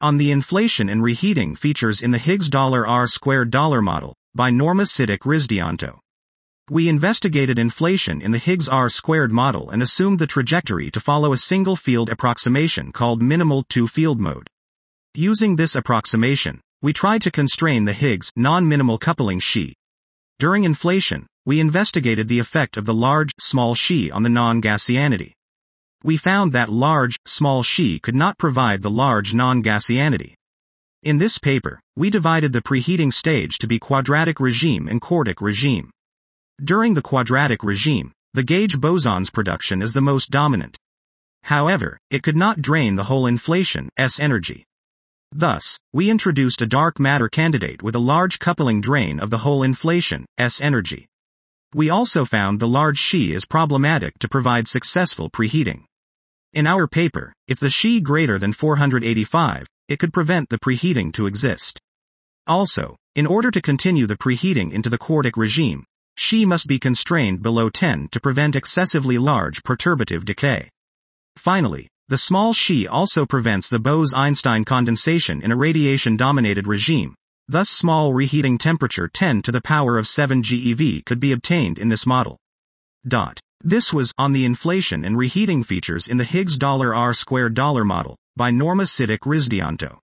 On the inflation and reheating features in the Higgs $R² model, by Norma Sidek-Rizdianto. We investigated inflation in the Higgs R² model and assumed the trajectory to follow a single field approximation called minimal two-field mode. Using this approximation, we tried to constrain the Higgs non-minimal coupling Xi. During inflation, we investigated the effect of the large, small Xi on the non-Gaussianity. We found that large, small Xi could not provide the large non-Gaussianity. In this paper, we divided the preheating stage to be quadratic regime and quartic regime. During the quadratic regime, the gauge boson's production is the most dominant. However, it could not drain the whole inflation S energy. Thus, we introduced a dark matter candidate with a large coupling drain of the whole inflation S energy. We also found the large Xi is problematic to provide successful preheating. In our paper, if the Xi greater than 485, it could prevent the preheating to exist. Also, in order to continue the preheating into the quartic regime, Xi must be constrained below 10 to prevent excessively large perturbative decay. Finally, the small Xi also prevents the Bose-Einstein condensation in a radiation-dominated regime, thus small reheating temperature 10 to the power of 7 GeV could be obtained in this model. This was on the inflation and reheating features in the Higgs $R² model, by Norma Sidek-Rizdianto.